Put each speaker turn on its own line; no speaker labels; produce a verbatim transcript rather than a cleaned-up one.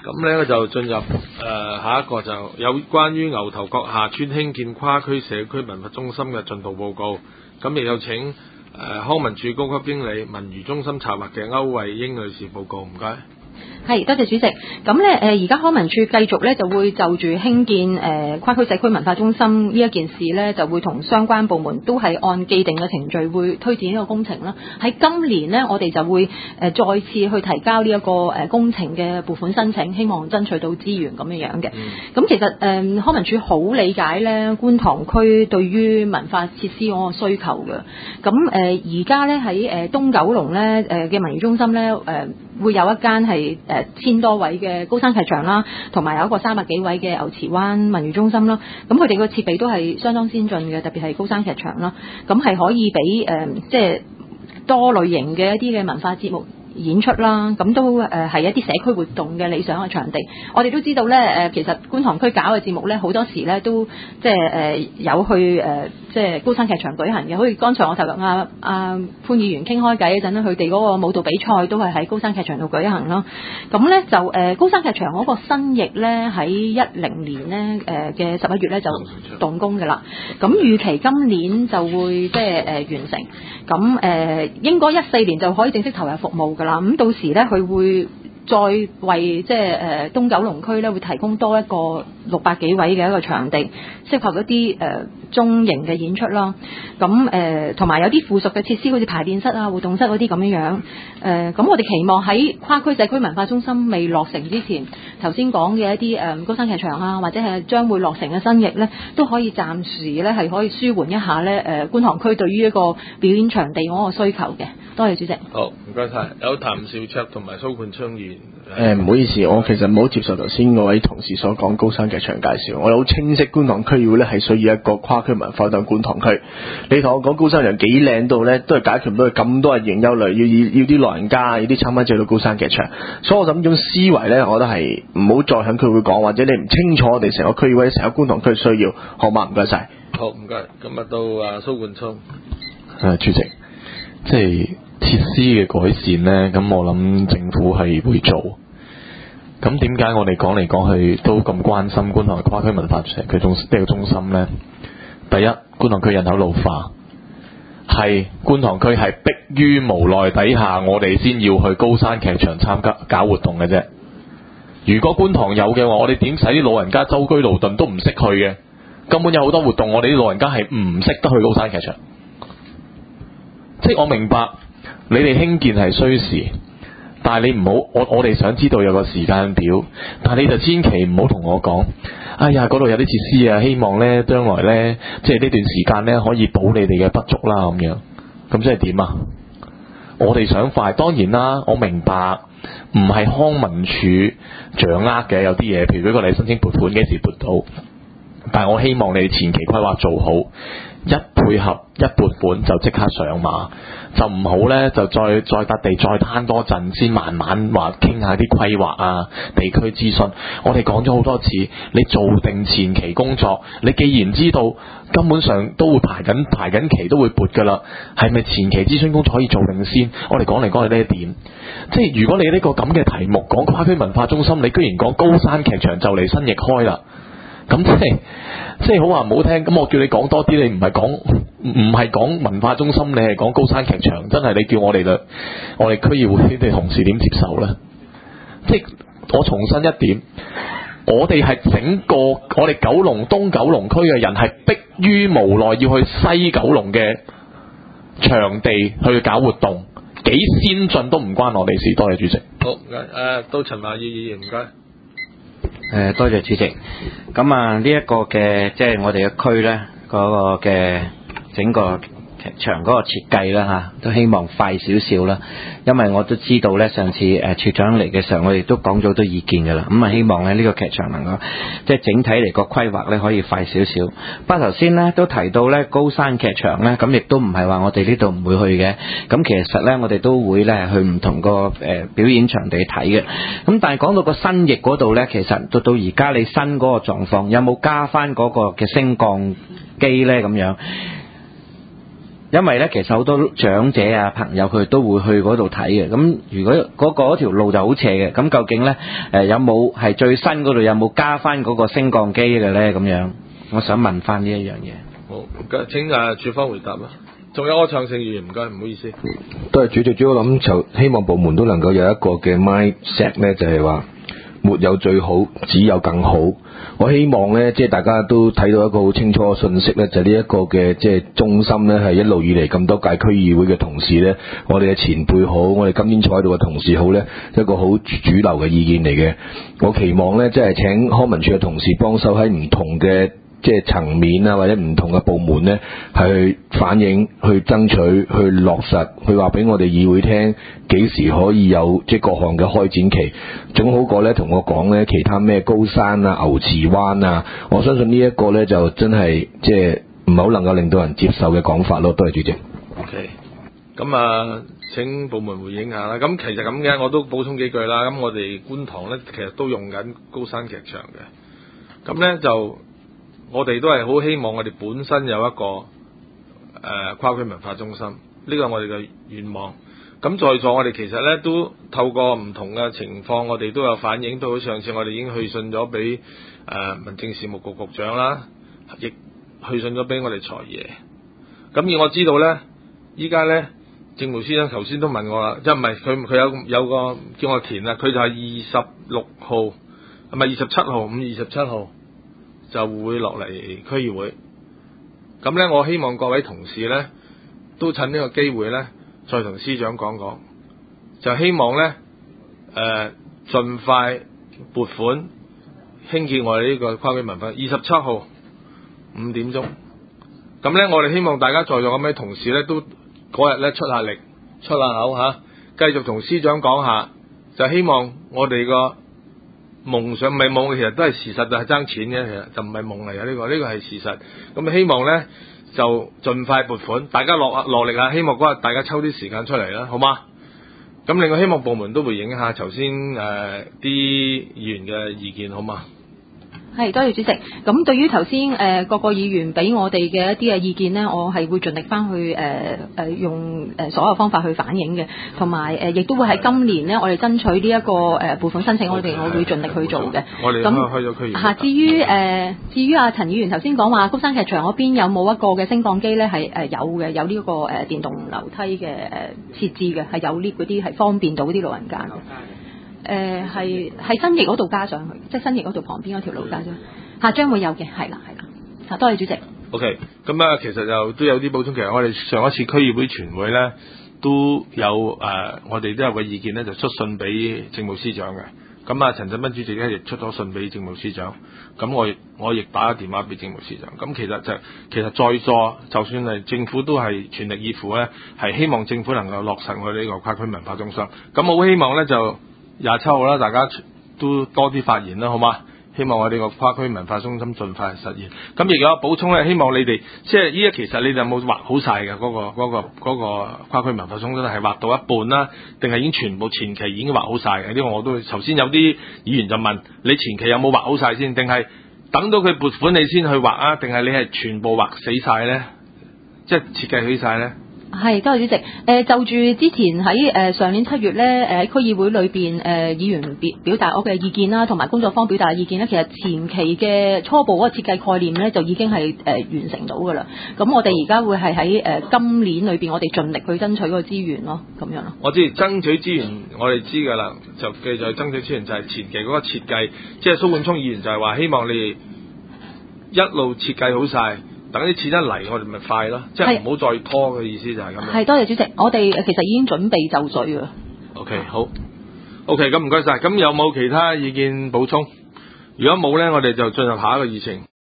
咁呢就進入誒、呃、下一個就有關於牛頭角下村興建跨區社區文化中心嘅進度報告。咁亦有請誒、呃、康文署高級經理文娛中心策劃嘅歐慧英女士報告，唔該。
係，多謝主席。咁咧，誒而家康文署繼續咧就會就住興建誒、呃、跨區社區文化中心呢一件事咧，就會同相關部門都係按既定嘅程序會推展呢個工程啦。喺今年呢，我哋就會誒、呃、再次去提交呢、這、一個誒、呃、工程嘅撥款申請，希望爭取到資源咁樣樣嘅。咁、嗯、其實誒、呃、康文署好理解咧觀塘區對於文化設施嗰個需求嘅。咁誒而家咧喺誒東九龍咧誒嘅文娛中心咧誒、呃、會有一間係誒千多位嘅高山劇場啦，同埋有一個三百幾位嘅牛池灣文娛中心啦。咁佢哋個設備都係相當先進嘅，特別係高山劇場啦。咁係可以俾誒、呃、即係多類型嘅一啲嘅文化節目演出啦，咁都誒係、呃、一啲社區活動嘅理想嘅場地。我哋都知道咧，誒、呃、其實觀塘區搞嘅節目咧，好多時咧都即係誒、呃、有去誒、呃、即係高山劇場舉行嘅。好似剛才我頭阿阿潘議員傾開偈嗰陣咧，佢哋嗰個舞蹈比賽都係喺高山劇場度舉行咯。咁咧就誒、呃、高山劇場嗰個新翼咧喺一零年咧誒嘅十一月咧就動工㗎啦。咁預期今年就會即係誒、呃、完成。咁誒、呃、應該一四年就可以正式投入服務㗎啦。咁到時咧，佢會再為即係誒東九龍區咧，會提供多一個六百幾位嘅一個場地，適合一啲誒、呃、中型嘅演出啦。咁誒同埋有啲附屬嘅設施，好似排練室啊、活動室嗰啲咁樣樣。誒、呃、咁我哋期望喺跨區社區文化中心未落成之前，頭先講嘅一啲誒、呃、高山劇場啊，或者係將會落成嘅新翼咧，都可以暫時咧係可以舒緩一下咧誒、呃、觀塘區對於一個表演場地嗰個需求嘅。多謝主席。
好，唔該晒。有譚兆卓同埋蘇冠昌議員。
誒唔好意思，我其實唔好接受頭先嗰位同事所講高山劇場介紹。我好清晰觀塘區議會咧係需要一個跨區文化等觀塘區。你同我講高山劇場幾靚到咧，都係解決唔到佢咁多人營憂慮，要要要啲老人家，要啲參加者到高山劇場。所以我諗呢種思維咧，我覺得係唔好再響區會講，或者你唔清楚我哋成個區議會、成個觀塘區需要，好嘛？唔該晒。
好，唔該。今日到啊蘇冠昌。
誒，主席，即係設施嘅改善咧，咁我諗政府係會做。咁點解我哋講嚟講去都咁關心觀塘跨區文化社區中呢個中心呢？第一，觀塘區人口老化，係觀塘區係迫於無奈底下，我哋先要去高山劇場參加搞活動嘅啫。如果觀塘有嘅話，我哋點使啲老人家舟車勞頓都唔識去嘅？根本有好多活動，我哋啲老人家係唔識得去高山劇場。即係我明白你哋興建係需時。但係你唔好，我我哋想知道有個時間表，但係你就千祈唔好同我講，哎呀嗰度有啲設施啊，希望呢將來呢，即係呢段時間呢可以補你哋嘅不足啦咁樣，咁即係點啊？我哋想快，當然啦，我明白唔係康文署掌握嘅有啲嘢，譬如舉個例申請撥款幾時撥到，但係我希望你哋前期規劃做好，一配合一撥款就即刻上馬。就唔好呢，就再再笪地再攤多陣先，慢慢話傾下啲規劃啊、地區諮詢。我哋講咗好多次，你做定前期工作，你既然知道根本上都會排緊排緊期都會撥㗎啦，係咪前期諮詢工作可以做定先？我哋講嚟講去呢一點，即係如果你呢個咁嘅題目講跨區文化中心，你居然講高山劇場就嚟新翼開啦，咁即係即係好話唔好聽，咁我叫你講多啲，你唔係講唔係講文化中心，你係講高山劇場，真係你叫我哋嘅我哋區議會啲同事點接受呢？即係我重申一點，我哋係整個我哋九龍東九龍區嘅人係迫於無奈要去西九龍嘅場地去搞活動，幾先進都唔關我哋事。多謝主席。
好，誒到陳華宇議員，唔該。
誒、呃，多謝主席。咁啊，呢、這、一個嘅即係我哋嘅區咧，嗰、那個嘅整個劇場嗰個設計啦嚇，都希望快少少啦。因為我都知道咧，上次誒處長嚟嘅時候，我哋都講咗好多意見㗎啦。咁啊，希望咧呢個劇場能夠即係整體嚟個規劃咧可以快少少。不過頭先咧都提到咧高山劇場咧，咁亦都唔係話我哋呢度唔會去嘅。咁其實咧我哋都會咧去唔同個誒表演場地睇嘅。咁但係講到個新翼嗰度咧，其實到到而家你新嗰個狀況，有冇加翻嗰個嘅升降機咧咁樣？ 因為咧其實好多長者啊朋友佢都會去嗰度睇嘅。咁如果嗰個嗰條路就好斜嘅，咁究竟咧誒有冇係最新嗰度有冇加翻嗰個升降機嘅咧？咁樣我想問翻呢一樣嘢。
好，請誒處方回答啦。仲有柯創盛議員，唔該，唔好意思。
都係主席，主要諗就希望部門都能夠有一個嘅 mindset 咧，就係話沒有最好，只有更好。我希望咧，即係大家都睇到一個好清楚嘅信息咧，就係呢一個嘅即係中心咧，係一路以嚟咁多屆區議會嘅同事咧，我哋嘅前輩好，我哋今天坐喺度嘅同事好咧，一個好主流嘅意見嚟嘅。我期望咧，即係請康文署嘅同事幫手喺唔同嘅即係層面啊，或者唔同嘅部門咧，係去反映、去爭取、去落實、去話俾我哋議會聽，幾時可以有即係各項嘅開展期，總好過咧同我講咧其他咩高山啊、牛池灣啊，我相信呢一個咧就真係即係唔係好能夠令到人接受嘅講法咯。多謝主席。
OK， 咁啊，請部門回應下啦。咁其實咁嘅，我都補充幾句啦。咁我哋觀塘咧，其實都用緊高山劇場嘅。咁咧就。我哋都係好希望我哋本身有一個誒、呃、跨區文化中心，呢個係我哋嘅願望。咁在座我哋其實咧都透過唔同嘅情況，我哋都有反映到。上次我哋已經去信咗俾誒民政事務局局長啦，亦去信咗俾我哋財爺。咁而我知道咧，依家咧政務司長頭先都問我啦，即係唔係佢佢有有個叫我填啦，佢就係二十六號，唔係二十七號，五月二十七號。就會落嚟區議會，咁咧我希望各位同事咧都趁呢個機會咧，再同司長講講，就希望咧誒盡快撥款興建我哋呢個跨區文化。二十七號五點鐘，咁咧我哋希望大家在座咁嘅同事咧都嗰日咧出下力、出下口嚇，繼續同司長講下，就希望我哋個夢想唔係夢，其實都係事實，就係爭錢嘅，其實就唔係夢嚟嘅呢個，呢個係事實。咁希望咧就盡快撥款，大家落落力啊！希望嗰日大家抽啲時間出嚟啦，好嗎？咁另外希望部門都回應一下頭先誒啲議員嘅意見，好嗎？
係，多謝主席。咁對於頭先誒各個議員俾我哋嘅一啲嘅意見呢，我係會盡力翻去誒誒、呃、用誒所有方法去反映嘅，同埋誒亦都會喺今年呢，我哋爭取呢、這、一個誒撥款申請，我哋我會盡力去做嘅。
我哋咁開咗區議會。
嚇，至於誒、呃、至於阿陳議員頭先講話高山劇場嗰邊有冇一個嘅升降機呢？係誒有嘅，有呢、這個誒、呃、電動樓梯嘅誒、呃、設置嘅，係有 lift 嗰啲係方便到啲老人家嘅。誒係喺新翼嗰度加上去，即係新翼嗰度旁邊嗰條路加上去，嚇將會有嘅，係啦係啦，嚇多謝主席。
OK，咁啊，其實就都有啲補充。其實我哋上一次區議會全會咧都有誒、呃，我哋都有個意見咧，就出信俾政務司長嘅。咁啊，陳振彬主席咧亦出咗信俾政務司長。咁我亦我亦打咗電話俾政務司長。咁其實就其實在座，就算係政府都係全力以赴咧，係希望政府能夠落實我哋呢個跨區文化中心。咁我好希望咧就廿七號啦，大家都多啲發言啦，好嗎？希望我哋個跨區文化中心盡快實現。咁亦有補充咧，希望你哋即係依家其實你哋有冇畫好晒嘅嗰個嗰、嗰個嗰個跨區文化中心係畫到一半啦，定係已經全部前期已經畫好晒嘅？呢個我都頭先有啲議員就問你前期有冇畫好晒先，定係等到佢撥款你先去畫啊？定係你係全部畫死晒咧？即係設計起晒咧？
係，多謝主席。誒、呃，就住之前喺誒、呃、上年七月咧，誒喺區議會裏邊誒、呃、議員表表達我嘅意見啦，同埋工作坊表達嘅意見咧，其實前期嘅初步嗰個設計概念咧，就已經係誒、呃、完成到㗎啦。咁我哋而家會係喺誒今年裏邊，我哋盡力去爭取嗰個資源咯，咁樣咯。
我知爭取資源，我哋知㗎啦，就繼續爭取資源就係前期嗰個設計，即係蘇冠聰議員就係話希望你哋一路設計好晒。等啲錢一嚟，我哋咪快咯，即係唔好再拖嘅意思就係咁樣。係，多謝主席，我哋其實已經準備就緒啦。OK， 好。OK，咁唔該晒。咁有冇其他意見補充？如果冇咧，我哋就進入下一個議程。